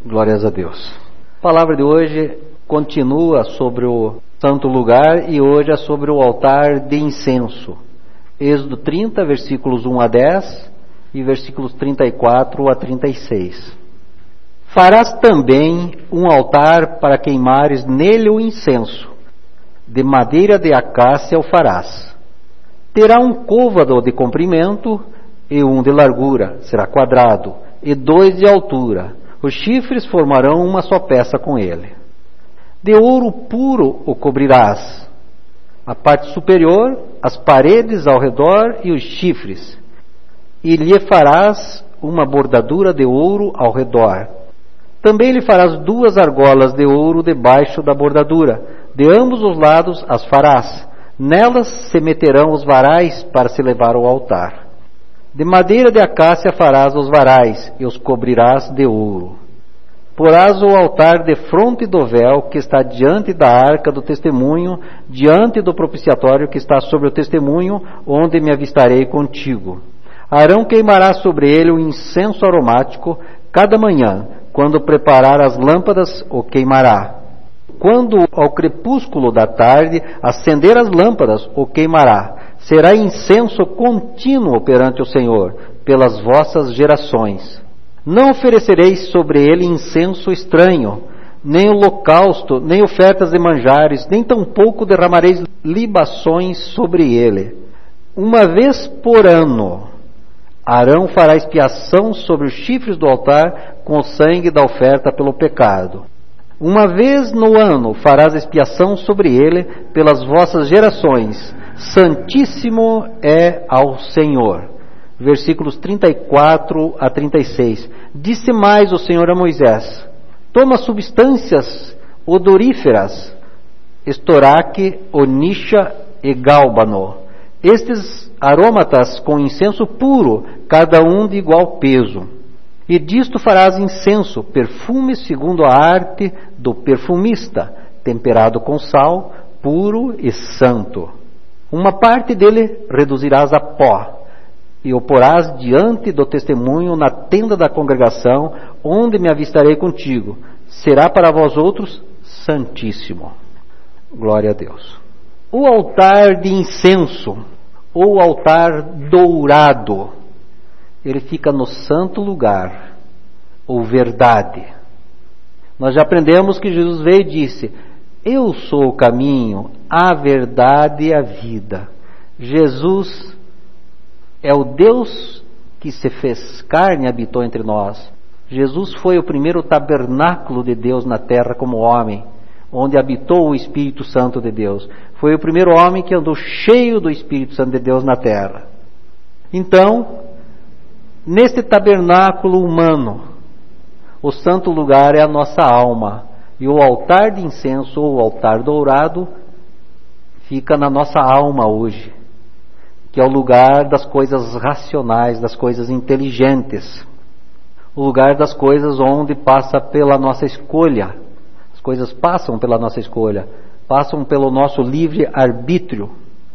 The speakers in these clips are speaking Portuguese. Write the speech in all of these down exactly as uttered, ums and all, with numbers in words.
Glórias a Deus. A palavra de hoje continua sobre o santo lugar e hoje é sobre o altar de incenso. Êxodo trinta, versículos um a dez e versículos trinta e quatro a trinta e seis. Farás também um altar para queimares nele o incenso. De madeira de acácia o farás. Terá um côvado de comprimento e um de largura, será quadrado, e dois de altura. Os chifres formarão uma só peça com ele. De ouro puro o cobrirás. A parte superior, as paredes ao redor e os chifres. E lhe farás uma bordadura de ouro ao redor. Também lhe farás duas argolas de ouro debaixo da bordadura. De ambos os lados as farás. Nelas se meterão os varais para se levar ao altar. De madeira de acácia farás os varais e os cobrirás de ouro. Porás o altar de fronte do véu que está diante da arca do testemunho, diante do propiciatório que está sobre o testemunho, onde me avistarei contigo. Arão queimará sobre ele o incenso aromático cada manhã, quando preparar as lâmpadas o queimará. Quando ao crepúsculo da tarde acender as lâmpadas o queimará. Será incenso contínuo perante o Senhor, pelas vossas gerações. Não oferecereis sobre ele incenso estranho, nem holocausto, nem ofertas de manjares, nem tampouco derramareis libações sobre ele. Uma vez por ano, Arão fará expiação sobre os chifres do altar com o sangue da oferta pelo pecado. Uma vez no ano farás expiação sobre ele pelas vossas gerações. Santíssimo é ao Senhor. Versículos trinta e quatro a trinta e seis. Disse mais o Senhor a Moisés: toma substâncias odoríferas, estoraque, onixa e gálbano. Estes aromatas com incenso puro, cada um de igual peso. E disto farás incenso, perfume segundo a arte do perfumista, temperado com sal, puro e santo. Uma parte dele reduzirás a pó, e o porás diante do testemunho na tenda da congregação, onde me avistarei contigo. Será para vós outros santíssimo. Glória a Deus. O altar de incenso, ou altar dourado, ele fica no santo lugar, ou verdade. Nós já aprendemos que Jesus veio e disse: eu sou o caminho, a verdade e a vida. Jesus é o Deus que se fez carne e habitou entre nós. Jesus foi o primeiro tabernáculo de Deus na terra como homem, onde habitou o Espírito Santo de Deus. Foi o primeiro homem que andou cheio do Espírito Santo de Deus na terra. Então, neste tabernáculo humano, o santo lugar é a nossa alma. E o altar de incenso, ou o altar dourado, fica na nossa alma hoje, que é o lugar das coisas racionais, das coisas inteligentes, o lugar das coisas onde passa pela nossa escolha. As coisas passam pela nossa escolha, passam pelo nosso livre arbítrio.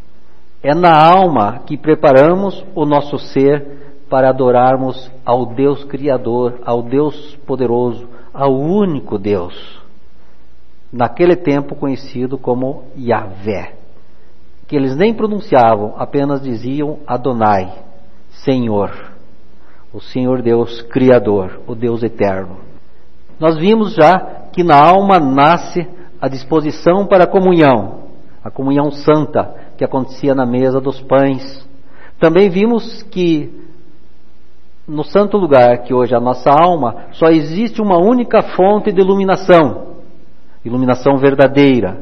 É na alma que preparamos o nosso ser para adorarmos ao Deus Criador, ao Deus poderoso, ao único Deus, naquele tempo conhecido como Yahvé, que eles nem pronunciavam, apenas diziam Adonai, Senhor, o Senhor Deus Criador, o Deus Eterno. Nós vimos já que na alma nasce a disposição para a comunhão, a comunhão santa que acontecia na mesa dos pães. Também vimos que no santo lugar, que hoje é a nossa alma, só existe uma única fonte de iluminação, iluminação verdadeira.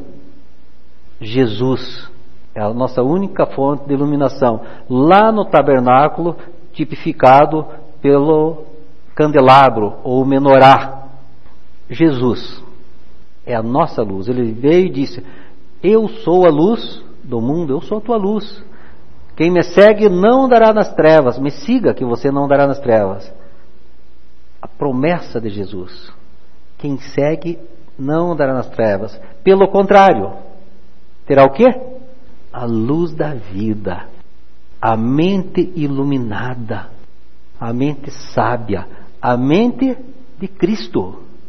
Jesus é a nossa única fonte de iluminação. Lá no tabernáculo, tipificado pelo candelabro ou menorá. Jesus é a nossa luz. Ele veio e disse: eu sou a luz do mundo, eu sou a tua luz. Quem me segue não andará nas trevas. Me siga que você não andará nas trevas. A promessa de Jesus. Quem segue não andará nas trevas. Pelo contrário, terá o quê? A luz da vida. A mente iluminada. A mente sábia. A mente de Cristo.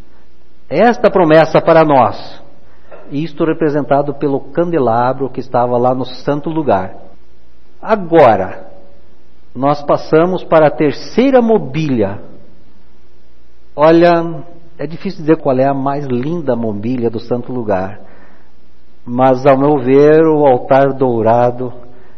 esta promessa para nós. Isto representado pelo candelabro que estava lá no santo lugar. Agora, nós passamos para a terceira mobília. Olha, é difícil dizer qual é a mais linda mobília do santo lugar, mas ao meu ver o altar dourado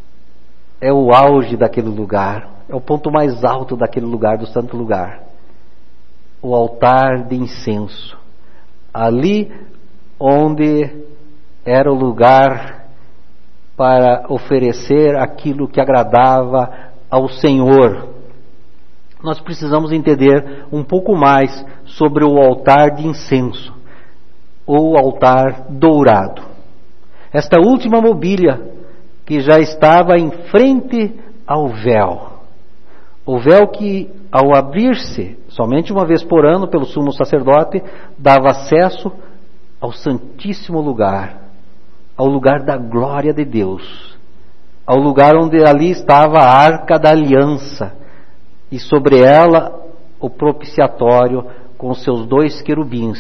é o auge daquele lugar, é o ponto mais alto daquele lugar, do santo lugar. O altar de incenso, ali onde era o lugar para oferecer aquilo que agradava ao Senhor. Nós precisamos entender um pouco mais sobre o altar de incenso, ou altar dourado. Esta última mobília que já estava em frente ao véu. O véu que, ao abrir-se, somente uma vez por ano pelo sumo sacerdote, dava acesso ao Santíssimo Lugar, ao lugar da glória de Deus, ao lugar onde ali estava a Arca da Aliança, e sobre ela o propiciatório com seus dois querubins.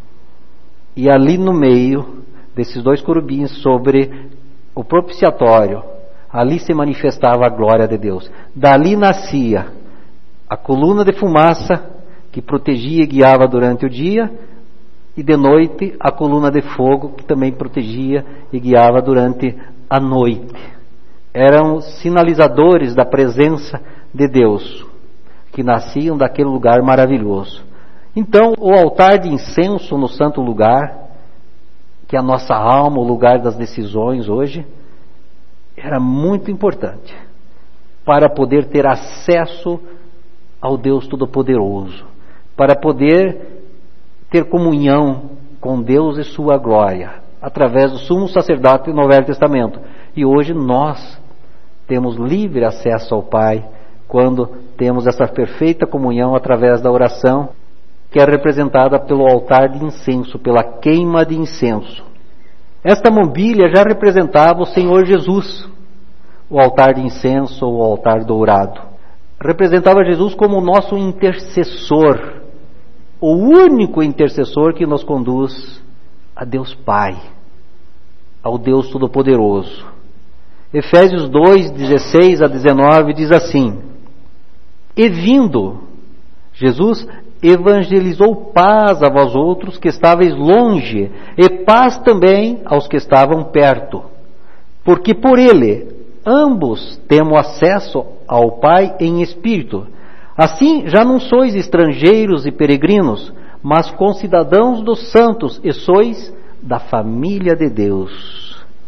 E ali no meio desses dois querubins, sobre o propiciatório, ali se manifestava a glória de Deus. Dali nascia a coluna de fumaça que protegia e guiava durante o dia, e de noite a coluna de fogo que também protegia e guiava durante a noite. Eram sinalizadores da presença de Deus, que nasciam daquele lugar maravilhoso. Então, o altar de incenso no santo lugar, que é a nossa alma, o lugar das decisões hoje, era muito importante para poder ter acesso ao Deus Todo-Poderoso, para poder ter comunhão com Deus e sua glória, através do sumo sacerdote no Velho Testamento. E hoje nós temos livre acesso ao Pai, quando temos essa perfeita comunhão através da oração, que é representada pelo altar de incenso, pela queima de incenso. Esta mobília já representava o Senhor Jesus, o altar de incenso ou o altar dourado. Representava Jesus como o nosso intercessor, o único intercessor que nos conduz a Deus Pai, ao Deus Todo-Poderoso. Efésios dois, dezesseis a dezenove diz assim: E vindo, Jesus evangelizou paz a vós outros que estáveis longe, e paz também aos que estavam perto. Porque por ele ambos temos acesso ao Pai em espírito. Assim já não sois estrangeiros e peregrinos, mas concidadãos dos santos, e sois da família de Deus.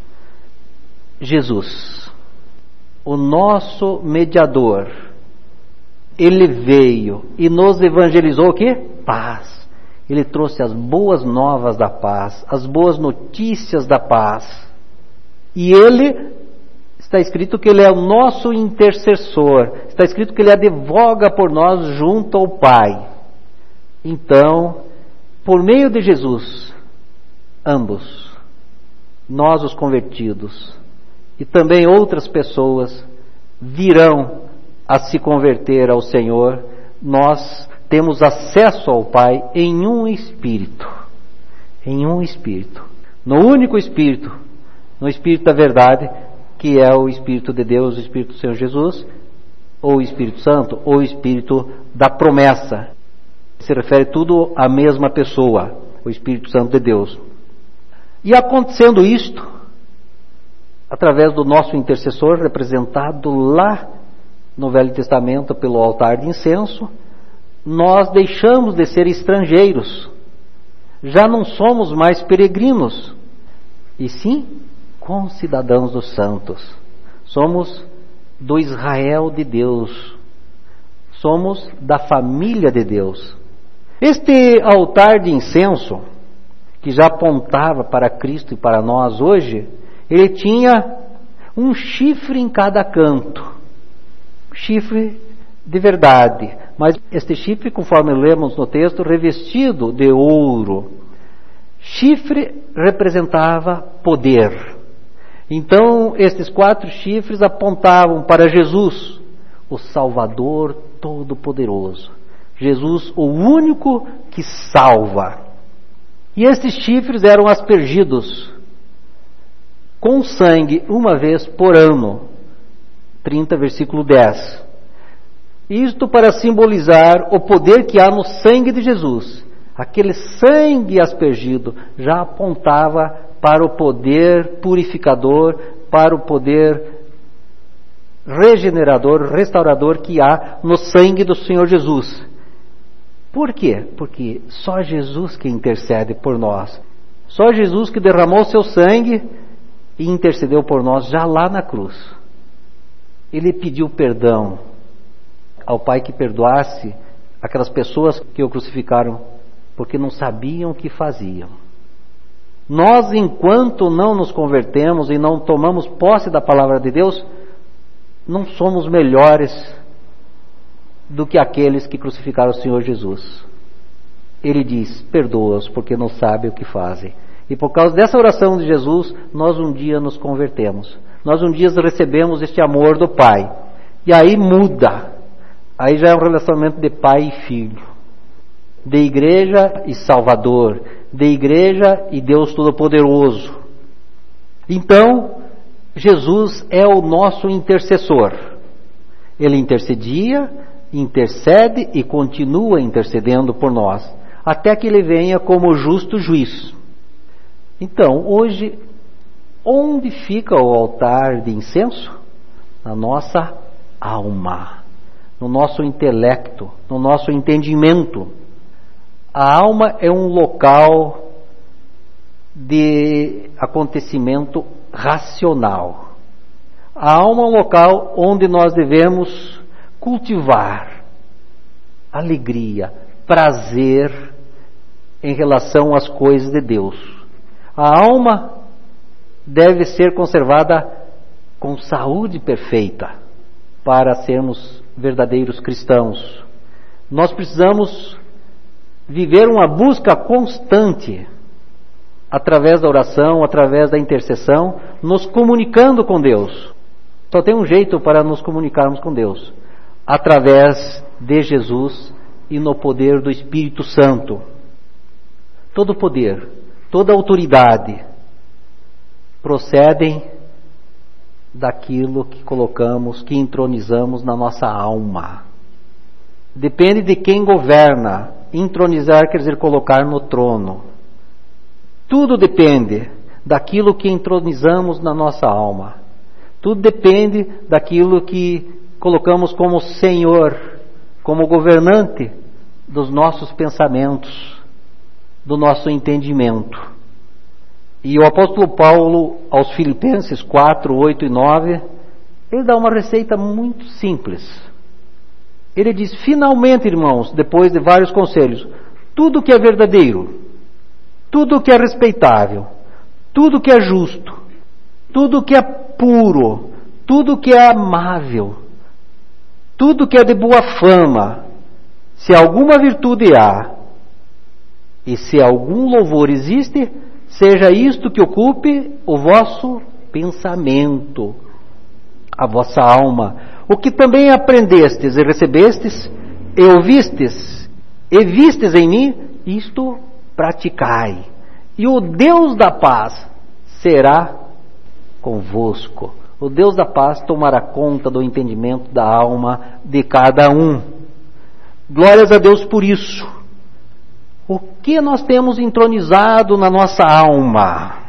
Jesus, o nosso mediador, ele veio e nos evangelizou o quê? Paz. Ele trouxe as boas novas da paz, as boas notícias da paz. E ele, está escrito que ele é o nosso intercessor, está escrito que ele advoga por nós junto ao Pai. Então, por meio de Jesus, ambos, nós os convertidos, e também outras pessoas virão a se converter ao Senhor, nós temos acesso ao Pai em um Espírito, em um Espírito, no único Espírito, no Espírito da verdade, que é o Espírito de Deus, o Espírito do Senhor Jesus, ou o Espírito Santo, ou o Espírito da promessa. Se refere tudo à mesma pessoa, o Espírito Santo de Deus. E acontecendo isto, através do nosso intercessor, representado lá no Velho Testamento pelo altar de incenso, nós deixamos de ser estrangeiros, já não somos mais peregrinos, e sim concidadãos dos santos. Somos do Israel de Deus, somos da família de Deus. Este altar de incenso, que já apontava para Cristo e para nós hoje, ele tinha um chifre em cada canto, chifre de verdade, mas este chifre, conforme lemos no texto, revestido de ouro. Chifre representava poder. Então, estes quatro chifres apontavam para Jesus, o Salvador Todo-Poderoso. Jesus, o único que salva. E estes chifres eram aspergidos com sangue uma vez por ano. trinta, versículo dez. Isto para simbolizar o poder que há no sangue de Jesus. Aquele sangue aspergido já apontava para o poder purificador, para o poder regenerador, restaurador que há no sangue do Senhor Jesus. Por quê? Porque só Jesus que intercede por nós. Só Jesus que derramou seu sangue e intercedeu por nós já lá na cruz. Ele pediu perdão ao Pai que perdoasse aquelas pessoas que o crucificaram, porque não sabiam o que faziam. Nós, enquanto não nos convertemos e não tomamos posse da palavra de Deus, não somos melhores do que aqueles que crucificaram o Senhor Jesus. Ele diz, perdoa-os porque não sabem o que fazem. E por causa dessa oração de Jesus, nós um dia nos convertemos. Nós um dia recebemos este amor do Pai. E aí muda. Aí já é um relacionamento de pai e filho. De igreja e Salvador. De igreja e Deus Todo-Poderoso. Então, Jesus é o nosso intercessor. Ele intercedia, intercede e continua intercedendo por nós, até que ele venha como justo juiz. Então, hoje, onde fica o altar de incenso? Na nossa alma, no nosso intelecto, no nosso entendimento. A alma é um local de acontecimento racional. A alma é um local onde nós devemos cultivar alegria, prazer em relação às coisas de Deus. A alma deve ser conservada com saúde perfeita para sermos verdadeiros cristãos. Nós precisamos viver uma busca constante através da oração, através da intercessão, nos comunicando com Deus. Só tem um jeito para nos comunicarmos com Deus, através de Jesus e no poder do Espírito Santo. Todo poder, toda autoridade procedem daquilo que colocamos, que entronizamos na nossa alma. Depende de quem governa. Entronizar quer dizer colocar no trono. Tudo depende daquilo que entronizamos na nossa alma. Tudo depende daquilo que colocamos como Senhor, como governante dos nossos pensamentos, do nosso entendimento. E o apóstolo Paulo, aos Filipenses quatro, oito e nove, ele dá uma receita muito simples. Ele diz, finalmente, irmãos, depois de vários conselhos, tudo que é verdadeiro, tudo que é respeitável, tudo que é justo, tudo que é puro, tudo que é amável, tudo que é de boa fama, se alguma virtude há, e se algum louvor existe, seja isto que ocupe o vosso pensamento, a vossa alma. O que também aprendestes e recebestes, e ouvistes, e vistes em mim, isto praticai. E o Deus da paz será convosco. O Deus da paz tomará conta do entendimento da alma de cada um. Glórias a Deus por isso. O que nós temos entronizado na nossa alma?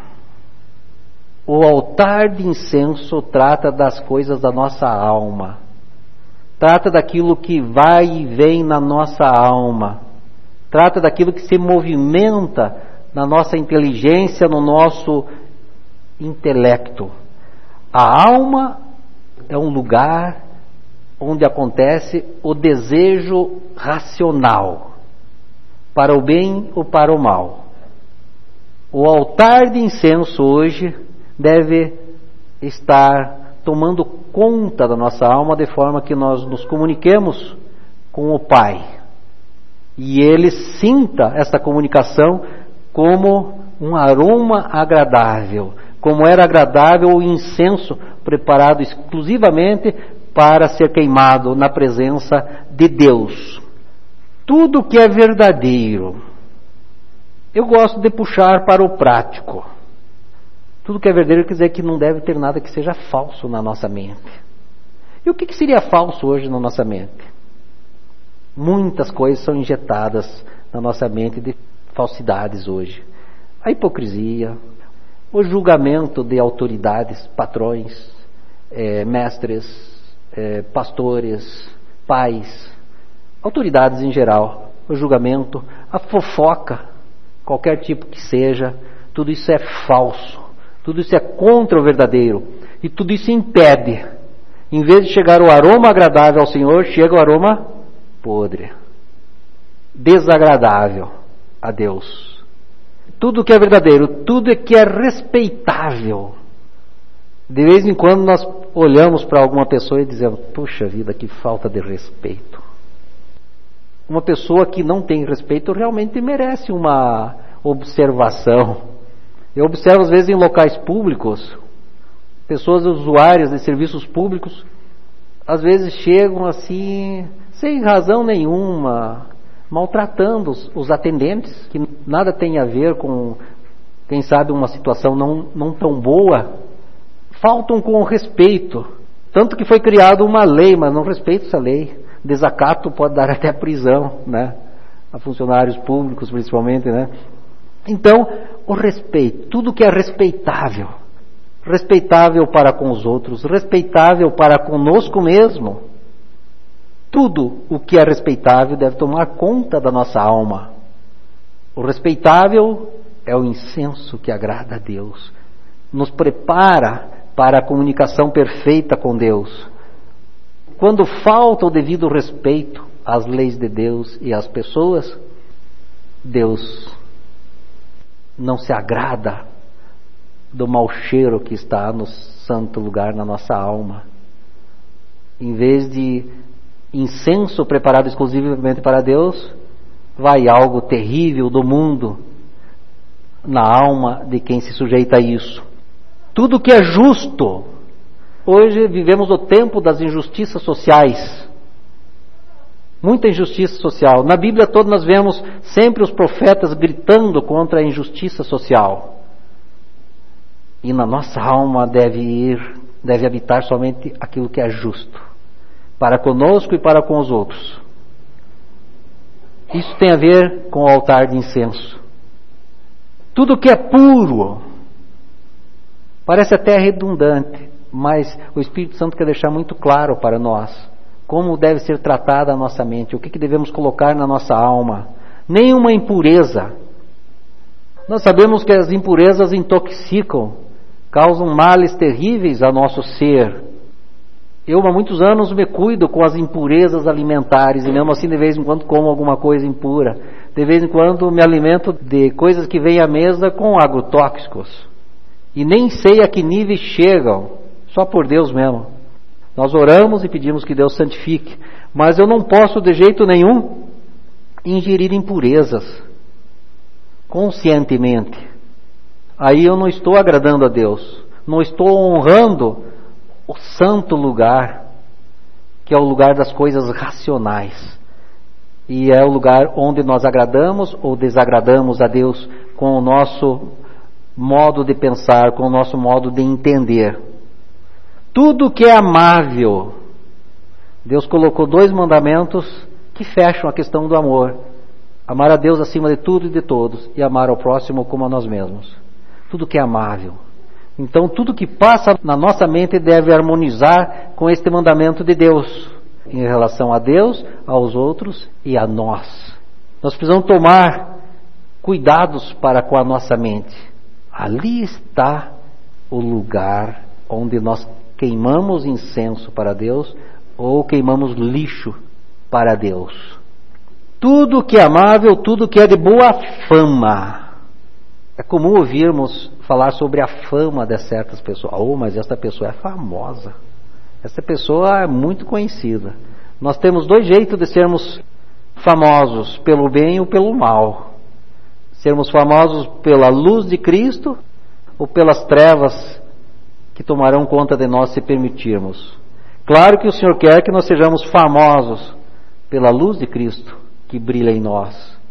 O altar de incenso trata das coisas da nossa alma. Trata daquilo que vai e vem na nossa alma. Trata daquilo que se movimenta na nossa inteligência, no nosso intelecto. A alma é um lugar onde acontece o desejo racional, para o bem ou para o mal. O altar de incenso hoje deve estar tomando conta da nossa alma de forma que nós nos comuniquemos com o Pai. E Ele sinta essa comunicação como um aroma agradável, como era agradável o incenso preparado exclusivamente para ser queimado na presença de Deus. Tudo que é verdadeiro, Eu gosto de puxar para o prático. Tudo que é verdadeiro quer dizer que não deve ter nada que seja falso na nossa mente. E o que, que seria falso hoje na nossa mente? Muitas coisas são injetadas na nossa mente de falsidades hoje. A hipocrisia, o julgamento de autoridades, patrões, é, mestres, é, pastores, pais, autoridades em geral, o julgamento, a fofoca, qualquer tipo que seja, tudo isso é falso, tudo isso é contra o verdadeiro, e tudo isso impede. Em vez de chegar o aroma agradável ao Senhor, chega o aroma podre, desagradável a Deus. Tudo que é verdadeiro, tudo que é respeitável. De vez em quando nós olhamos para alguma pessoa e dizemos, puxa vida, que falta de respeito. Uma pessoa que não tem respeito realmente merece uma observação. Eu observo às vezes em locais públicos, pessoas usuárias de serviços públicos, às vezes chegam assim, sem razão nenhuma, maltratando os, os atendentes, que nada tem a ver com, quem sabe, uma situação não, não tão boa. Faltam com respeito. Tanto que foi criada uma lei, mas não respeita essa lei. Desacato pode dar até prisão, né? A funcionários públicos principalmente, né? Então, o respeito, tudo que é respeitável, respeitável para com os outros, respeitável para conosco mesmo, tudo o que é respeitável deve tomar conta da nossa alma. O respeitável é o incenso que agrada a Deus, nos prepara para a comunicação perfeita com Deus. Quando falta o devido respeito às leis de Deus e às pessoas, Deus não se agrada do mau cheiro que está no santo lugar na nossa alma. Em vez de incenso preparado exclusivamente para Deus, vai algo terrível do mundo na alma de quem se sujeita a isso. Tudo que é justo. Hoje vivemos o tempo das injustiças sociais. Muita injustiça social. Na Bíblia toda nós vemos sempre os profetas gritando contra a injustiça social. E na nossa alma deve ir, deve habitar somente aquilo que é justo, para conosco e para com os outros. Isso tem a ver com o altar de incenso. Tudo que é puro, parece até redundante, mas o Espírito Santo quer deixar muito claro para nós como deve ser tratada a nossa mente, o que, que devemos colocar na nossa alma. Nenhuma impureza. Nós sabemos que as impurezas intoxicam, causam males terríveis a nosso ser. Eu há muitos anos me cuido com as impurezas alimentares e mesmo assim de vez em quando como alguma coisa impura. De vez em quando me alimento de coisas que vêm à mesa com agrotóxicos. E nem sei a que níveis chegam, só por Deus mesmo. Nós oramos e pedimos que Deus santifique, mas eu não posso de jeito nenhum ingerir impurezas conscientemente. Aí eu não estou agradando a Deus, não estou honrando o santo lugar, que é o lugar das coisas racionais. E é o lugar onde nós agradamos ou desagradamos a Deus com o nosso modo de pensar, com o nosso modo de entender. Tudo que é amável, Deus colocou dois mandamentos que fecham a questão do amor. Amar a Deus acima de tudo e de todos, e amar ao próximo como a nós mesmos. Tudo que é amável. Então tudo que passa na nossa mente deve harmonizar com este mandamento de Deus, em relação a Deus, aos outros e a nós. Nós precisamos tomar cuidados para com a nossa mente. Ali está o lugar onde nós queimamos incenso para Deus ou queimamos lixo para Deus. Tudo que é amável, tudo que é de boa fama. É comum ouvirmos falar sobre a fama de certas pessoas. Oh, mas esta pessoa é famosa. Esta pessoa é muito conhecida. Nós temos dois jeitos de sermos famosos, pelo bem ou pelo mal. Sermos famosos pela luz de Cristo ou pelas trevas que tomarão conta de nós se permitirmos. Claro que o Senhor quer que nós sejamos famosos pela luz de Cristo que brilha em nós,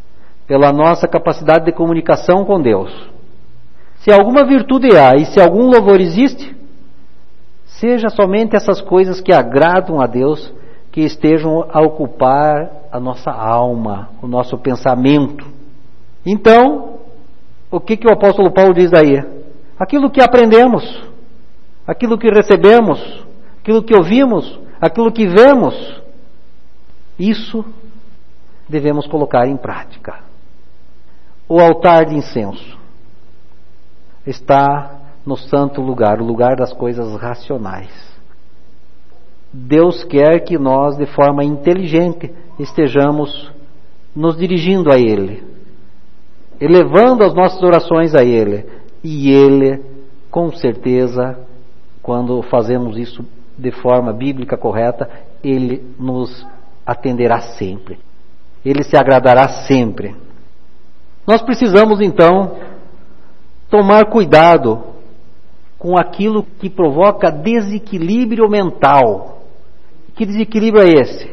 pela nossa capacidade de comunicação com Deus. Se alguma virtude há e se algum louvor existe, seja somente essas coisas que agradam a Deus, que estejam a ocupar a nossa alma, o nosso pensamento. Então, o que, que o apóstolo Paulo diz aí? Aquilo que aprendemos, aquilo que recebemos, aquilo que ouvimos, aquilo que vemos, isso devemos colocar em prática. O altar de incenso está no santo lugar, o lugar das coisas racionais. Deus quer que nós, de forma inteligente, estejamos nos dirigindo a Ele, elevando as nossas orações a Ele. E Ele, com certeza, quando fazemos isso de forma bíblica correta, Ele nos atenderá sempre. Ele se agradará sempre. Nós precisamos, então, tomar cuidado com aquilo que provoca desequilíbrio mental. Que desequilíbrio é esse?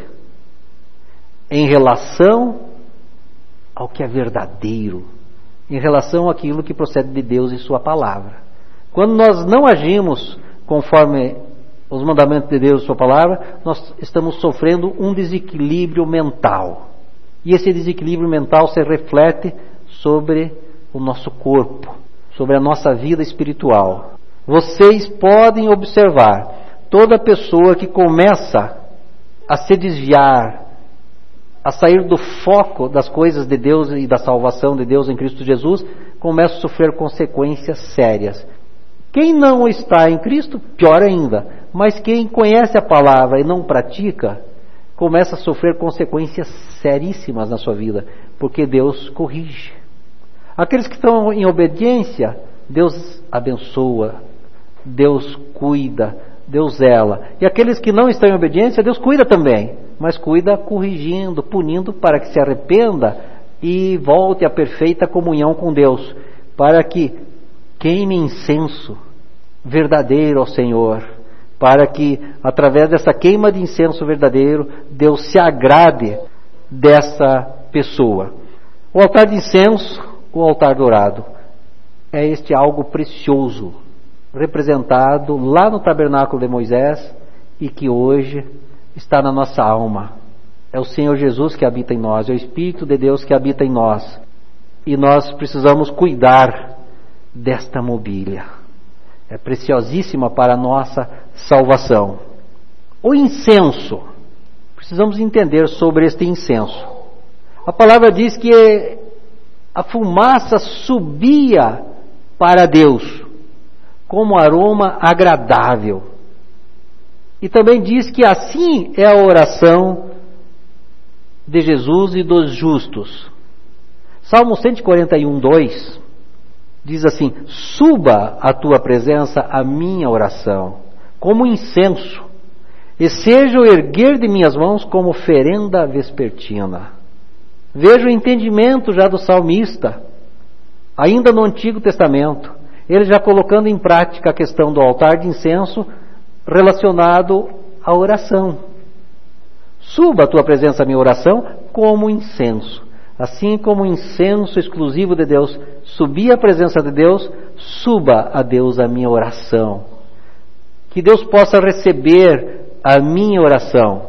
Em relação ao que é verdadeiro, em relação àquilo que procede de Deus e Sua palavra. Quando nós não agimos conforme os mandamentos de Deus e Sua palavra, nós estamos sofrendo um desequilíbrio mental. E esse desequilíbrio mental se reflete sobre o nosso corpo, sobre a nossa vida espiritual. Vocês podem observar, toda pessoa que começa a se desviar, a sair do foco das coisas de Deus e da salvação de Deus em Cristo Jesus, começa a sofrer consequências sérias. Quem não está em Cristo, pior ainda, mas quem conhece a palavra e não pratica, começa a sofrer consequências seríssimas na sua vida, porque Deus corrige. Aqueles que estão em obediência, Deus abençoa, Deus cuida, Deus zela. E aqueles que não estão em obediência, Deus cuida também, mas cuida corrigindo, punindo, para que se arrependa e volte à perfeita comunhão com Deus, para que queime incenso verdadeiro ao Senhor, para que através dessa queima de incenso verdadeiro, Deus se agrade dessa pessoa. O altar de incenso, o altar dourado, é este algo precioso, representado lá no tabernáculo de Moisés e que hoje está na nossa alma. É o Senhor Jesus que habita em nós, é o Espírito de Deus que habita em nós. E nós precisamos cuidar desta mobília. É preciosíssima para a nossa salvação. O incenso, precisamos entender sobre este incenso. A palavra diz que a fumaça subia para Deus como aroma agradável. E também diz que assim é a oração de Jesus e dos justos. Salmo cento e quarenta e um, dois diz assim: suba à tua presença a minha oração, como incenso, e seja o erguer de minhas mãos como oferenda vespertina. Veja o entendimento já do salmista, ainda no Antigo Testamento, ele já colocando em prática a questão do altar de incenso relacionado à oração. Suba à tua presença a minha oração como incenso. Assim como o incenso exclusivo de Deus subia à presença de Deus, suba a Deus a minha oração. Que Deus possa receber a minha oração.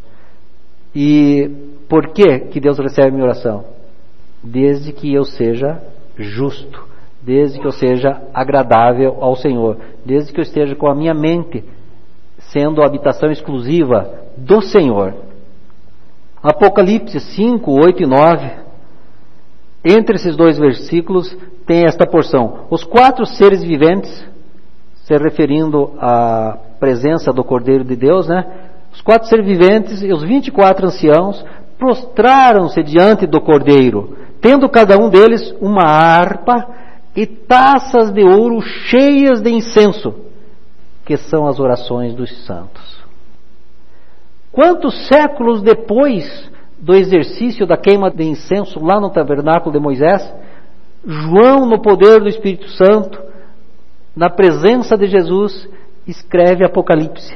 E por que que Deus recebe a minha oração? Desde que eu seja justo, desde que eu seja agradável ao Senhor, desde que eu esteja com a minha mente sendo a habitação exclusiva do Senhor. Apocalipse cinco, oito e nove, entre esses dois versículos tem esta porção: os quatro seres viventes, se referindo à presença do Cordeiro de Deus, né? Os quatro seres viventes e os vinte e quatro anciãos prostraram-se diante do Cordeiro, tendo cada um deles uma harpa e taças de ouro cheias de incenso, que são as orações dos santos. Quantos séculos depois do exercício da queima de incenso lá no tabernáculo de Moisés, João, no poder do Espírito Santo, na presença de Jesus, escreve Apocalipse,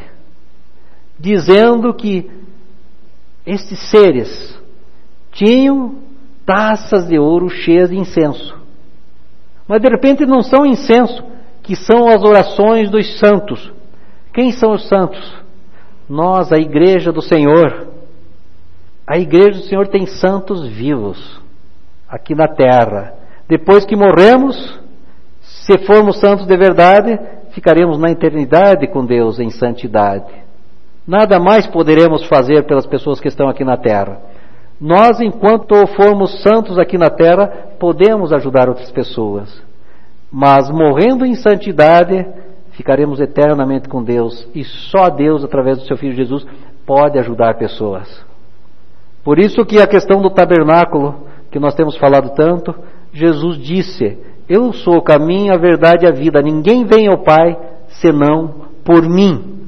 dizendo que estes seres tinham taças de ouro cheias de incenso. Mas de repente não são incenso, que são as orações dos santos. Quem são os santos? Nós, a igreja do Senhor. A igreja do Senhor tem santos vivos aqui na terra. Depois que morremos, se formos santos de verdade, ficaremos na eternidade com Deus em santidade. Nada mais poderemos fazer pelas pessoas que estão aqui na terra. Nós, enquanto formos santos aqui na terra, podemos ajudar outras pessoas. Mas morrendo em santidade, ficaremos eternamente com Deus. E só Deus, através do seu Filho Jesus, pode ajudar pessoas. Por isso que a questão do tabernáculo, que nós temos falado tanto, Jesus disse: eu sou o caminho, a verdade e a vida. Ninguém vem ao Pai senão por mim.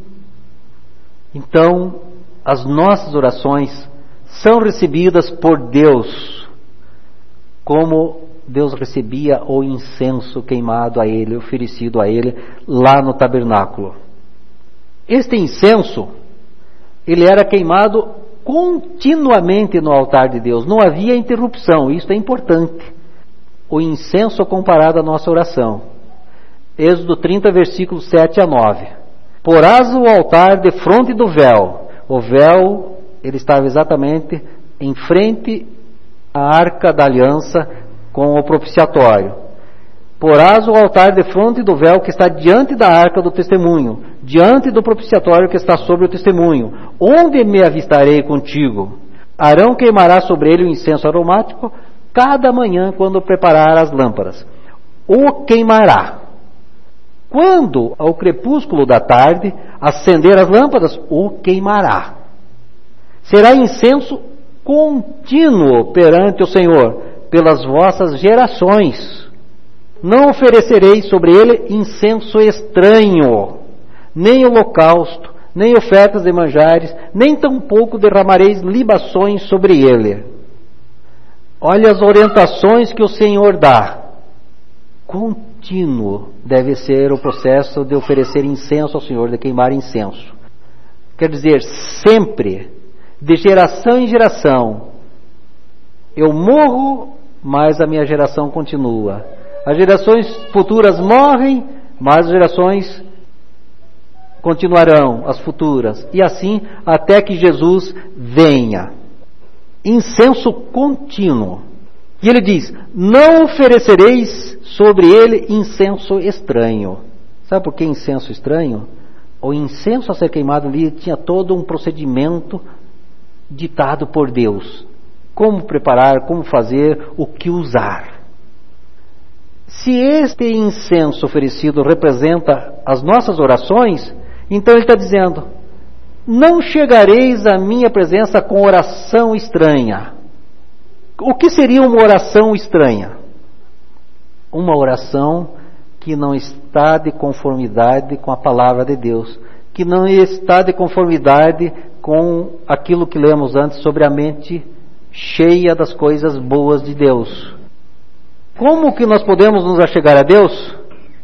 Então, as nossas orações são recebidas por Deus, como Deus recebia o incenso queimado a Ele, oferecido a Ele, lá no tabernáculo. Este incenso, ele era queimado continuamente no altar de Deus, não havia interrupção, isso é importante. O incenso comparado à nossa oração. Êxodo trinta, versículos sete a nove. Porás o altar de fronte do véu. O véu, ele estava exatamente em frente à arca da aliança com o propiciatório. Porás o altar de fronte do véu que está diante da arca do testemunho, diante do propiciatório que está sobre o testemunho. Onde me avistarei contigo? Arão queimará sobre ele o incenso aromático cada manhã quando preparar as lâmpadas. O queimará. Quando, ao crepúsculo da tarde, acender as lâmpadas, o queimará. Será incenso contínuo perante o Senhor, pelas vossas gerações. Não oferecereis sobre ele incenso estranho, nem holocausto, nem ofertas de manjares, nem tampouco derramareis libações sobre ele. Olha as orientações que o Senhor dá. Contínuo deve ser o processo de oferecer incenso ao Senhor, de queimar incenso. Quer dizer, sempre, de geração em geração. Eu morro, mas a minha geração continua. As gerações futuras morrem, mas as gerações continuarão, as futuras. E assim, até que Jesus venha. Incenso contínuo. E ele diz: não oferecereis sobre ele incenso estranho. Sabe por que incenso estranho? O incenso a ser queimado ali tinha todo um procedimento ditado por Deus. Como preparar, como fazer, o que usar. Se este incenso oferecido representa as nossas orações, então ele está dizendo: não chegareis à minha presença com oração estranha. O que seria uma oração estranha? Uma oração que não está de conformidade com a palavra de Deus, que não está de conformidade com aquilo que lemos antes sobre a mente cheia das coisas boas de Deus. Como que nós podemos nos achegar a Deus?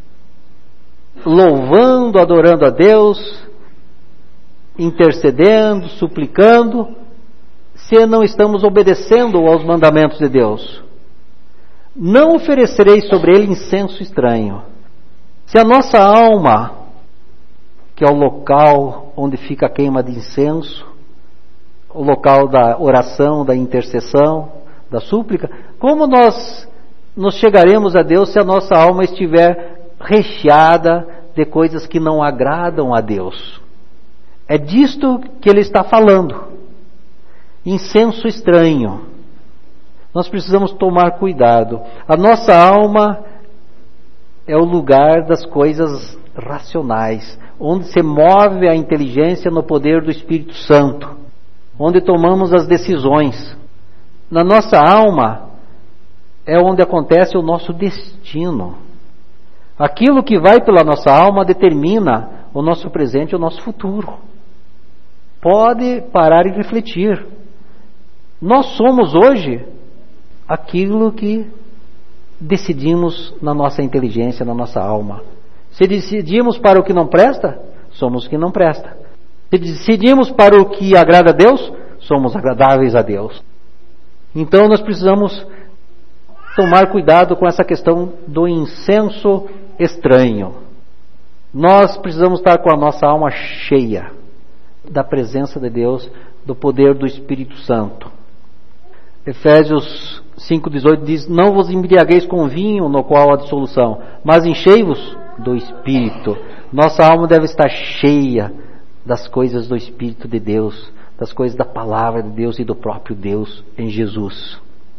Louvando, adorando a Deus, intercedendo, suplicando, se não estamos obedecendo aos mandamentos de Deus. Não oferecereis sobre ele incenso estranho. Se a nossa alma, que é o local onde fica a queima de incenso, o local da oração, da intercessão, da súplica, como nós nos chegaremos a Deus se a nossa alma estiver recheada de coisas que não agradam a Deus? É disto que ele está falando. Incenso estranho. Nós precisamos tomar cuidado. A nossa alma é o lugar das coisas racionais, onde se move a inteligência no poder do Espírito Santo, onde tomamos as decisões. Na nossa alma é onde acontece o nosso destino. Aquilo que vai pela nossa alma determina o nosso presente e o nosso futuro. Pode parar e refletir. Nós somos hoje aquilo que decidimos na nossa inteligência, na nossa alma. Se decidimos para o que não presta, somos o que não presta. Se decidimos para o que agrada a Deus, somos agradáveis a Deus. Então nós precisamos tomar cuidado com essa questão do incenso estranho. Nós precisamos estar com a nossa alma cheia da presença de Deus, do poder do Espírito Santo. Efésios cinco, dezoito diz: não vos embriagueis com vinho, no qual há dissolução, mas enchei-vos do Espírito. Nossa alma deve estar cheia das coisas do Espírito de Deus, das coisas da palavra de Deus e do próprio Deus em Jesus.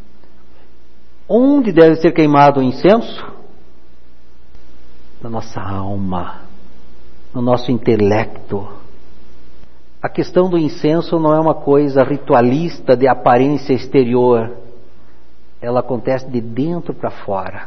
Onde deve ser queimado o incenso? Na nossa alma, no nosso intelecto. A questão do incenso não é uma coisa ritualista de aparência exterior. Ela acontece de dentro para fora.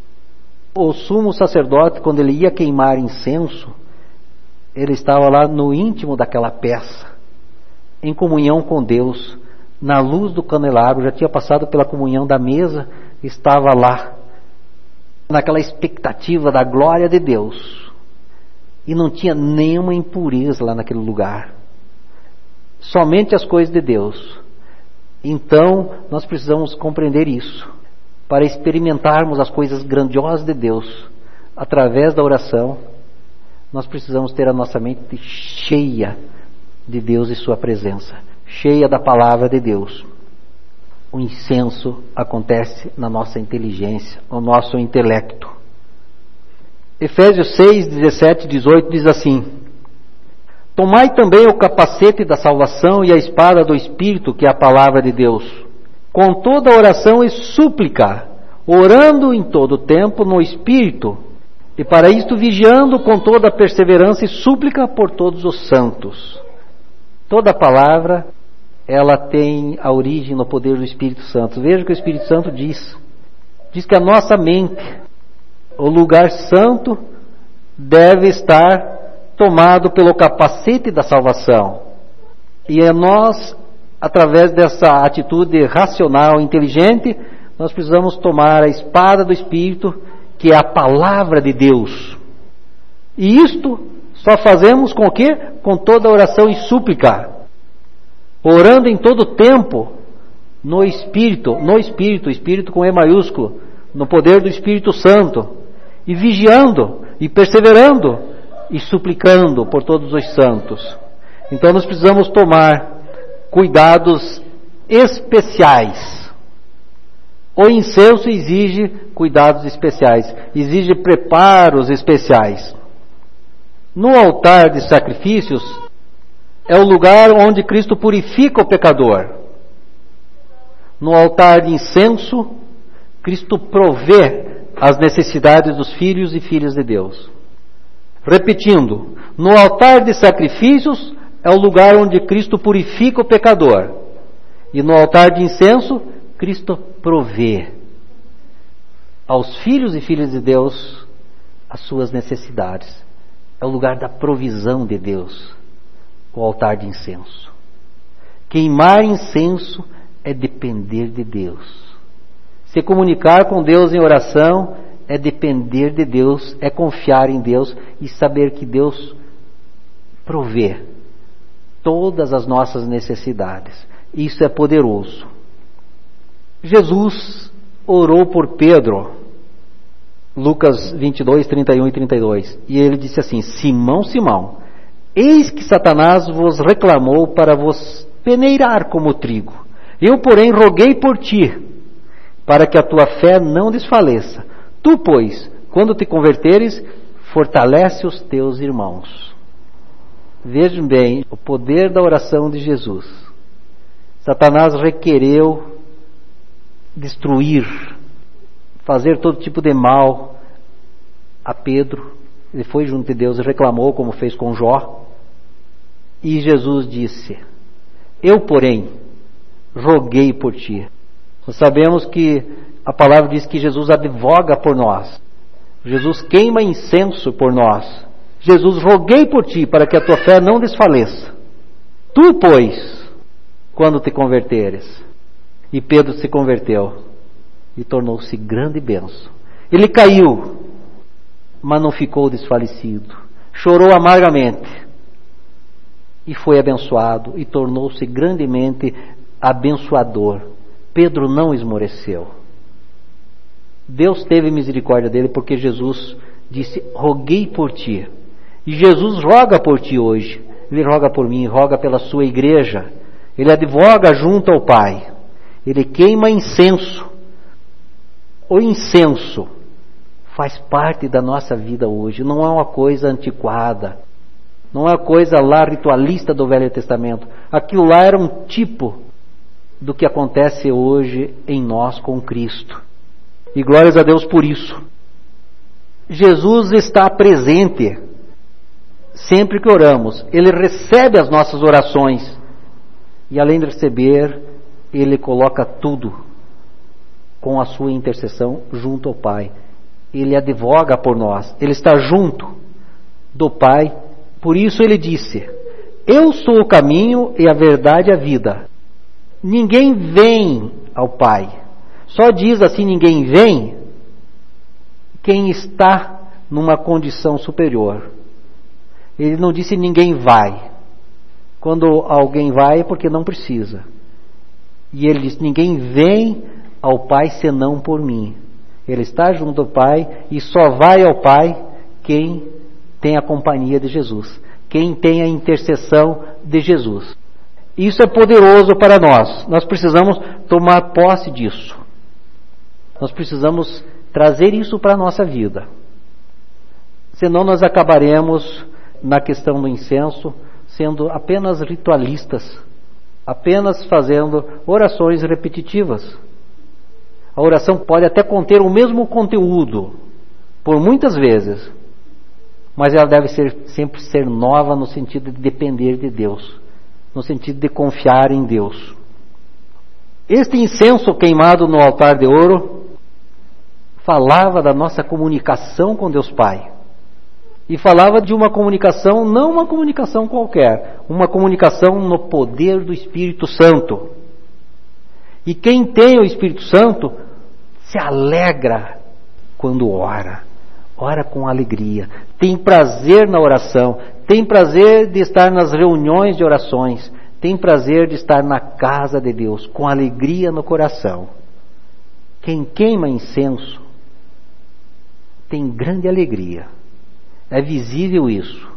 O sumo sacerdote, quando ele ia queimar incenso, ele estava lá no íntimo daquela peça, em comunhão com Deus, na luz do candelabro, já tinha passado pela comunhão da mesa, estava lá, naquela expectativa da glória de Deus, e não tinha nenhuma impureza lá naquele lugar, somente as coisas de Deus. Então nós precisamos compreender isso, para experimentarmos as coisas grandiosas de Deus, através da oração. Nós precisamos ter a nossa mente cheia de Deus e sua presença, cheia da palavra de Deus. O incenso acontece na nossa inteligência, no nosso intelecto. Efésios seis, dezessete e dezoito diz assim: tomai também o capacete da salvação e a espada do Espírito, que é a palavra de Deus, com toda oração e súplica, orando em todo tempo no Espírito, e para isto vigiando com toda perseverança e súplica por todos os santos. Toda palavra, ela tem a origem no poder do Espírito Santo. Veja o que o Espírito Santo diz. Diz que a nossa mente, o lugar santo, deve estar tomado pelo capacete da salvação. E é nós, através dessa atitude racional, inteligente, nós precisamos tomar a espada do Espírito, que é a palavra de Deus. E isto só fazemos com o quê? Com toda oração e súplica, orando em todo tempo no Espírito, no Espírito, Espírito com E maiúsculo, no poder do Espírito Santo, e vigiando, e perseverando, e suplicando por todos os santos. Então nós precisamos tomar cuidados especiais. O incenso exige cuidados especiais, exige preparos especiais. No altar de sacrifícios é o lugar onde Cristo purifica o pecador. No altar de incenso, Cristo provê as necessidades dos filhos e filhas de Deus. Repetindo, no altar de sacrifícios é o lugar onde Cristo purifica o pecador. E no altar de incenso, Cristo provê aos filhos e filhas de Deus as suas necessidades. É o lugar da provisão de Deus, o altar de incenso. Queimar incenso é depender de Deus. Se comunicar com Deus em oração é depender de Deus, é confiar em Deus e saber que Deus provê todas as nossas necessidades. Isso é poderoso. Jesus orou por Pedro, Lucas vinte e dois, trinta e um e trinta e dois, e ele disse assim: Simão, Simão, eis que Satanás vos reclamou para vos peneirar como trigo. Eu, porém, roguei por ti, para que a tua fé não desfaleça. Tu, pois, quando te converteres, fortalece os teus irmãos. Vejam bem o poder da oração de Jesus. Satanás requereu destruir, fazer todo tipo de mal a Pedro. Ele foi junto de Deus e reclamou, como fez com Jó. E Jesus disse: eu, porém, roguei por ti. Nós sabemos que a palavra diz que Jesus advoga por nós. Jesus queima incenso por nós. Jesus, roguei por ti, para que a tua fé não desfaleça. Tu, pois, quando te converteres. E Pedro se converteu e tornou-se grande bênção. Ele caiu, mas não ficou desfalecido. Chorou amargamente e foi abençoado e tornou-se grandemente abençoador Pedro não esmoreceu. Deus teve misericórdia dele porque Jesus disse: roguei por ti. E Jesus roga por ti hoje. Ele roga por mim, roga pela sua igreja. Ele advoga junto ao Pai. Ele queima incenso. O incenso faz parte da nossa vida hoje. Não é uma coisa antiquada. Não é uma coisa lá ritualista do Velho Testamento. Aquilo lá era um tipo do que acontece hoje em nós com Cristo. E glórias a Deus por isso. Jesus está presente sempre que oramos. Ele recebe as nossas orações. E além de receber, Ele coloca tudo com a sua intercessão junto ao Pai. Ele advoga por nós. Ele está junto do Pai. Por isso Ele disse: eu sou o caminho e a verdade e a vida. Ninguém vem ao Pai. Só diz assim: ninguém vem, quem está numa condição superior. Ele não disse ninguém vai. Quando alguém vai é porque não precisa. E ele disse: ninguém vem ao Pai senão por mim. Ele está junto ao Pai e só vai ao Pai quem tem a companhia de Jesus, quem tem a intercessão de Jesus. Isso é poderoso para nós. Nós precisamos tomar posse disso. Nós precisamos trazer isso para a nossa vida. Senão nós acabaremos, na questão do incenso, sendo apenas ritualistas, apenas fazendo orações repetitivas. A oração pode até conter o mesmo conteúdo, por muitas vezes, mas ela deve ser, sempre ser nova no sentido de depender de Deus, no sentido de confiar em Deus. Este incenso queimado no altar de ouro falava da nossa comunicação com Deus Pai. E falava de uma comunicação, não uma comunicação qualquer, uma comunicação no poder do Espírito Santo. E quem tem o Espírito Santo se alegra quando ora. Ora com alegria. Tem prazer na oração. Tem prazer de estar nas reuniões de orações. Tem prazer de estar na casa de Deus, com alegria no coração. Quem queima incenso tem grande alegria. É visível isso.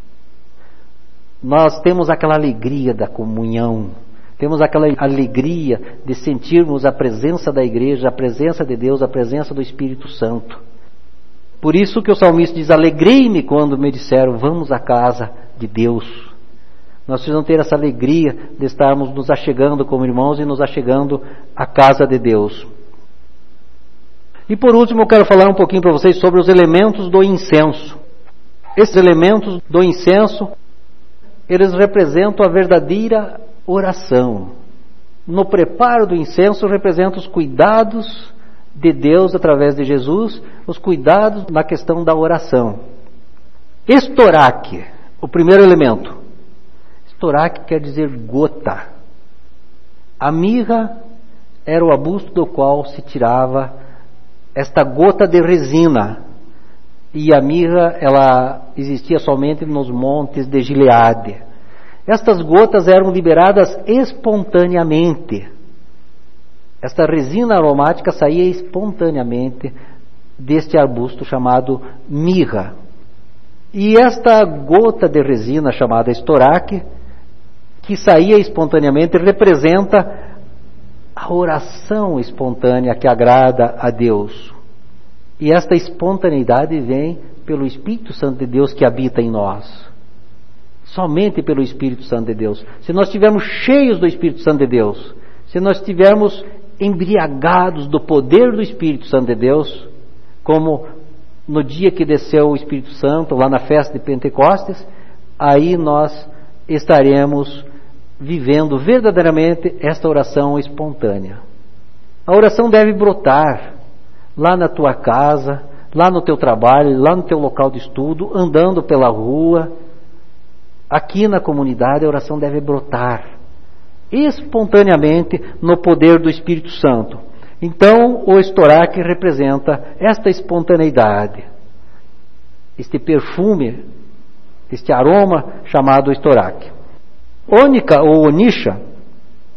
Nós temos aquela alegria da comunhão. Temos aquela alegria de sentirmos a presença da igreja, a presença de Deus, a presença do Espírito Santo. Por isso que o salmista diz: alegrei-me quando me disseram, vamos à casa de Deus. Nós precisamos ter essa alegria de estarmos nos achegando como irmãos e nos achegando à casa de Deus. E por último eu quero falar um pouquinho para vocês sobre os elementos do incenso. Esses elementos do incenso, eles representam a verdadeira oração. No preparo do incenso representa os cuidados de Deus através de Jesus, os cuidados na questão da oração. Estoraque, o primeiro elemento. Estoraque quer dizer gota. A mirra era o arbusto do qual se tirava esta gota de resina. E a mirra, ela existia somente nos montes de Gileade. Estas gotas eram liberadas espontaneamente. Esta resina aromática saía espontaneamente deste arbusto chamado mirra. E esta gota de resina chamada estoraque, que saía espontaneamente, representa a oração espontânea que agrada a Deus. E esta espontaneidade vem pelo Espírito Santo de Deus que habita em nós. Somente pelo Espírito Santo de Deus. Se nós estivermos cheios do Espírito Santo de Deus, se nós estivermos embriagados do poder do Espírito Santo de Deus, como no dia que desceu o Espírito Santo, lá na festa de Pentecostes, aí nós estaremos vivendo verdadeiramente esta oração espontânea. A oração deve brotar lá na tua casa, lá no teu trabalho, lá no teu local de estudo, andando pela rua. Aqui na comunidade a oração deve brotar espontaneamente no poder do Espírito Santo. Então o estoraque representa esta espontaneidade, este perfume, este aroma chamado estoraque. Ônica ou onisha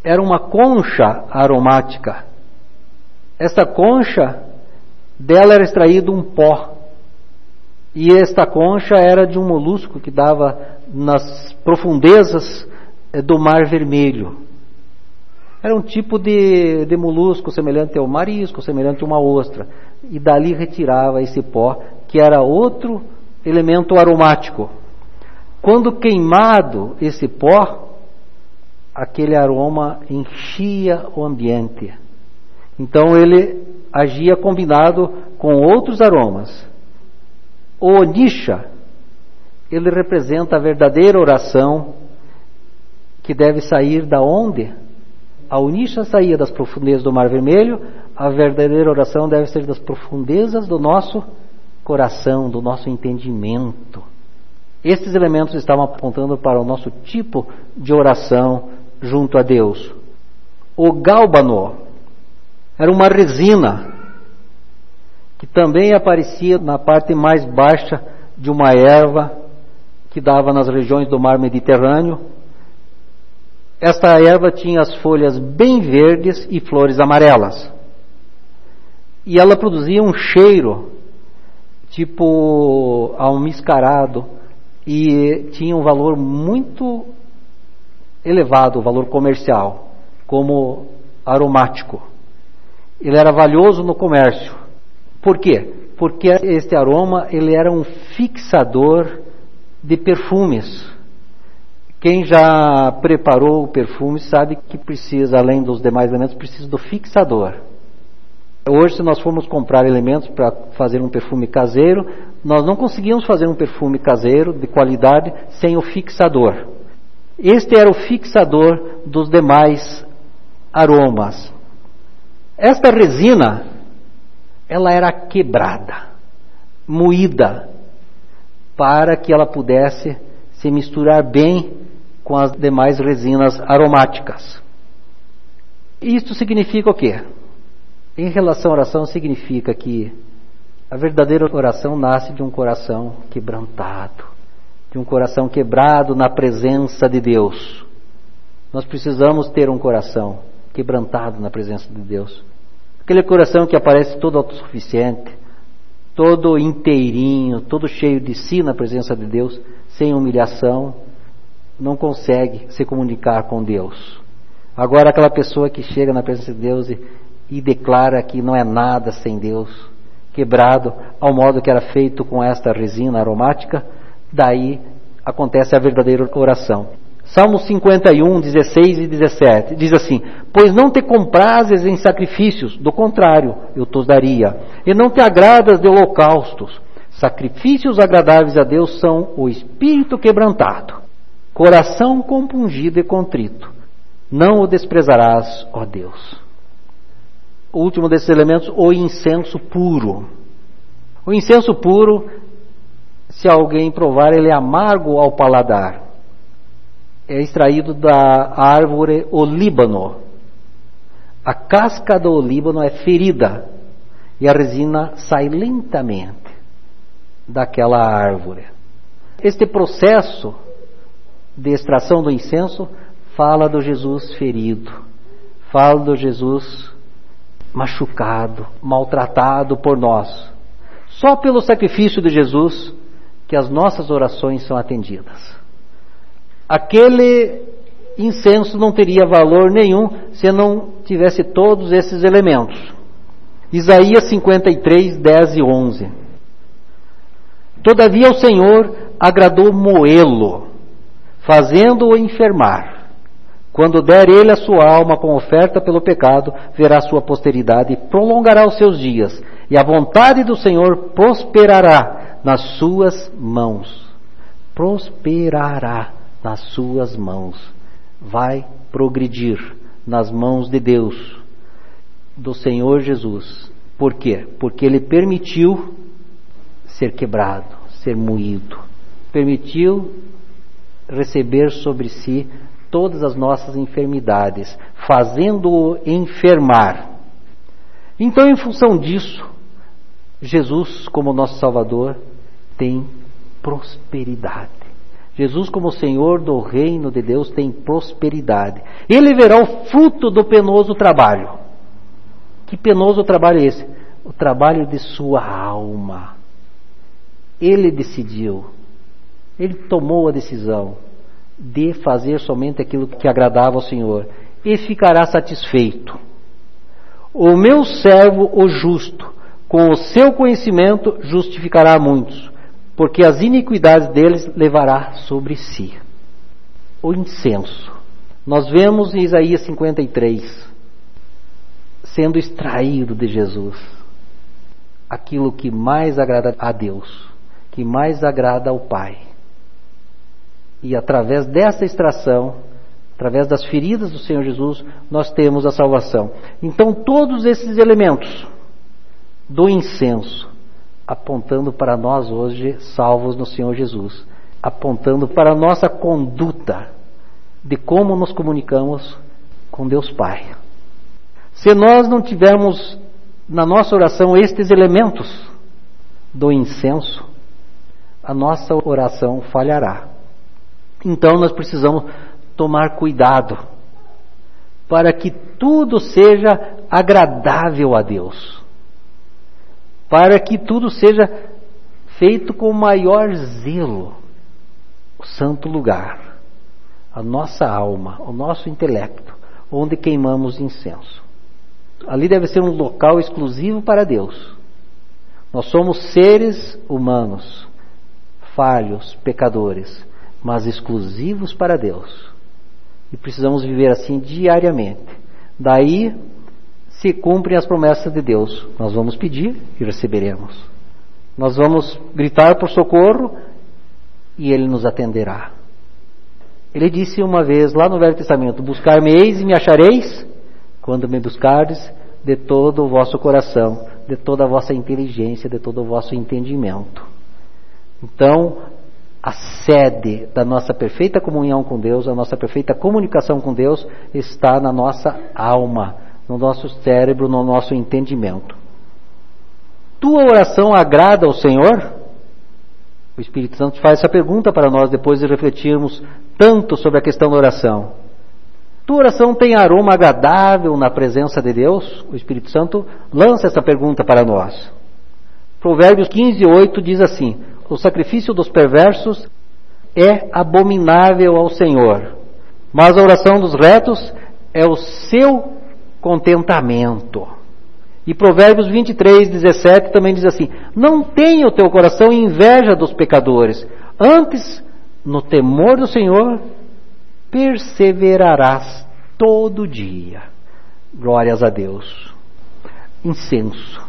era uma concha aromática. Esta concha, dela era extraído um pó. E esta concha era de um molusco que dava nas profundezas do Mar Vermelho. Era um tipo de, de molusco semelhante ao marisco, semelhante a uma ostra. E dali retirava esse pó, que era outro elemento aromático. Quando queimado esse pó, aquele aroma enchia o ambiente. Então ele agia combinado com outros aromas. O Onisha, ele representa a verdadeira oração que deve sair da onde? A Onisha saía das profundezas do Mar Vermelho, a verdadeira oração deve ser das profundezas do nosso coração, do nosso entendimento. Estes elementos estavam apontando para o nosso tipo de oração junto a Deus. O gálbano era uma resina que também aparecia na parte mais baixa de uma erva que dava nas regiões do mar Mediterrâneo. Esta erva tinha as folhas bem verdes e flores amarelas. E ela produzia um cheiro tipo almiscarado e tinha um valor muito elevado, o valor comercial, como aromático. Ele era valioso no comércio. Por quê? Porque este aroma ele era um fixador de perfumes. Quem já preparou o perfume sabe que precisa, além dos demais elementos, precisa do fixador. Hoje, se nós formos comprar elementos para fazer um perfume caseiro, nós não conseguimos fazer um perfume caseiro de qualidade sem o fixador. Este era o fixador dos demais aromas. Esta resina, ela era quebrada, moída, para que ela pudesse se misturar bem com as demais resinas aromáticas. Isto significa o quê? Em relação à oração, significa que a verdadeira oração nasce de um coração quebrantado, de um coração quebrado na presença de Deus. Nós precisamos ter um coração quebrantado na presença de Deus. Aquele coração que aparece todo autossuficiente, todo inteirinho, todo cheio de si na presença de Deus, sem humilhação, não consegue se comunicar com Deus. Agora, aquela pessoa que chega na presença de Deus e, e declara que não é nada sem Deus, quebrado ao modo que era feito com esta resina aromática, daí acontece a verdadeira oração. Salmo cinquenta e um, dezesseis e dezessete, diz assim: pois não te comprazes em sacrifícios, do contrário, eu te os daria, e não te agradas de holocaustos. Sacrifícios agradáveis a Deus são o espírito quebrantado, coração compungido e contrito, não o desprezarás, ó Deus. O último desses elementos, o incenso puro. O incenso puro, se alguém provar, ele é amargo ao paladar. É extraído da árvore olíbano. A casca do olíbano é ferida e a resina sai lentamente daquela árvore. Este processo de extração do incenso fala do Jesus ferido, fala do Jesus machucado, maltratado por nós. Só pelo sacrifício de Jesus que as nossas orações são atendidas. Aquele incenso não teria valor nenhum se não tivesse todos esses elementos. Isaías cinquenta e três, dez e onze. Todavia o Senhor agradou moê-lo, fazendo-o enfermar. Quando der ele a sua alma com oferta pelo pecado, verá sua posteridade e prolongará os seus dias, e a vontade do Senhor prosperará nas suas mãos. Prosperará nas suas mãos. Vai progredir nas mãos de Deus, do Senhor Jesus. Por quê? Porque Ele permitiu ser quebrado, ser moído. Permitiu receber sobre si todas as nossas enfermidades, fazendo-o enfermar. Então, em função disso, Jesus, como nosso Salvador, tem prosperidade. Jesus, como Senhor do reino de Deus, tem prosperidade. Ele verá o fruto do penoso trabalho. Que penoso trabalho é esse? O trabalho de sua alma. Ele decidiu, ele tomou a decisão de fazer somente aquilo que agradava ao Senhor e ficará satisfeito. O meu servo, o justo, com o seu conhecimento justificará muitos, porque as iniquidades deles levará sobre si. O incenso. Nós vemos em Isaías cinquenta e três, sendo extraído de Jesus, aquilo que mais agrada a Deus, que mais agrada ao Pai. E através dessa extração, através das feridas do Senhor Jesus, nós temos a salvação. Então todos esses elementos do incenso, apontando para nós hoje, salvos no Senhor Jesus, apontando para a nossa conduta, de como nos comunicamos com Deus Pai. Se nós não tivermos na nossa oração estes elementos do incenso, a nossa oração falhará. Então nós precisamos tomar cuidado para que tudo seja agradável a Deus, para que tudo seja feito com o maior zelo. O santo lugar, a nossa alma, o nosso intelecto, onde queimamos incenso. Ali deve ser um local exclusivo para Deus. Nós somos seres humanos, falhos, pecadores, mas exclusivos para Deus. E precisamos viver assim diariamente. Daí se cumprem as promessas de Deus. Nós vamos pedir e receberemos. Nós vamos gritar por socorro e Ele nos atenderá. Ele disse uma vez lá no Velho Testamento: buscar-me-eis e me achareis, quando me buscardes de todo o vosso coração, de toda a vossa inteligência, de todo o vosso entendimento. Então, a sede da nossa perfeita comunhão com Deus, a nossa perfeita comunicação com Deus, está na nossa alma, no nosso cérebro, no nosso entendimento. Tua oração agrada ao Senhor? O Espírito Santo faz essa pergunta para nós depois de refletirmos tanto sobre a questão da oração. Tua oração tem aroma agradável na presença de Deus? O Espírito Santo lança essa pergunta para nós. Provérbios quinze, oito diz assim: o sacrifício dos perversos é abominável ao Senhor, mas a oração dos retos é o seu contentamento. E Provérbios vinte e três, dezessete também diz assim: não tenha o teu coração inveja dos pecadores, antes, no temor do Senhor, perseverarás todo dia. Glórias a Deus. Incenso.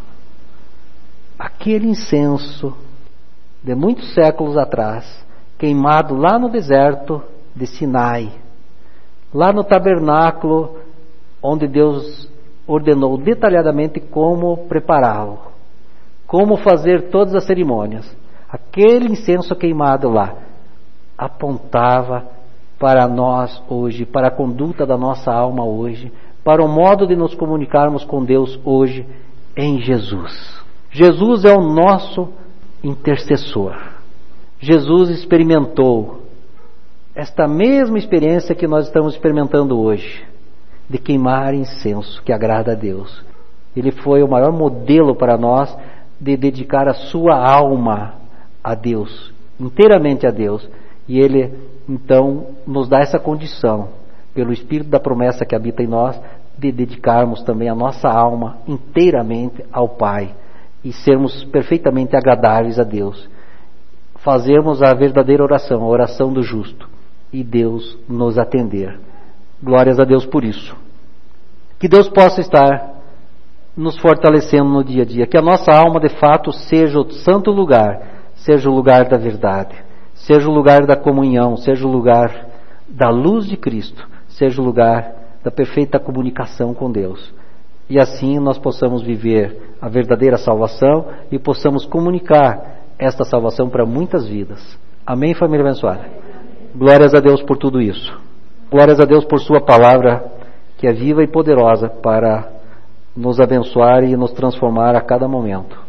Aquele incenso de muitos séculos atrás, queimado lá no deserto de Sinai, lá no tabernáculo, onde Deus ordenou detalhadamente como prepará-lo, como fazer todas as cerimônias. Aquele incenso queimado lá apontava para nós hoje, para a conduta da nossa alma hoje, para o modo de nos comunicarmos com Deus hoje em Jesus. Jesus é o nosso intercessor. Jesus experimentou esta mesma experiência que nós estamos experimentando hoje, de queimar incenso que agrada a Deus. Ele foi o maior modelo para nós de dedicar a sua alma a Deus, inteiramente a Deus. E Ele, então, nos dá essa condição, pelo Espírito da promessa que habita em nós, de dedicarmos também a nossa alma inteiramente ao Pai e sermos perfeitamente agradáveis a Deus. Fazermos a verdadeira oração, a oração do justo, e Deus nos atender. Glórias a Deus por isso. Que Deus possa estar nos fortalecendo no dia a dia, que a nossa alma de fato seja o santo lugar, seja o lugar da verdade, seja o lugar da comunhão, seja o lugar da luz de Cristo, seja o lugar da perfeita comunicação com Deus. E assim nós possamos viver a verdadeira salvação e possamos comunicar esta salvação para muitas vidas. Amém, família abençoada? Glórias a Deus por tudo isso. Glórias a Deus por sua palavra, que é viva e poderosa para nos abençoar e nos transformar a cada momento.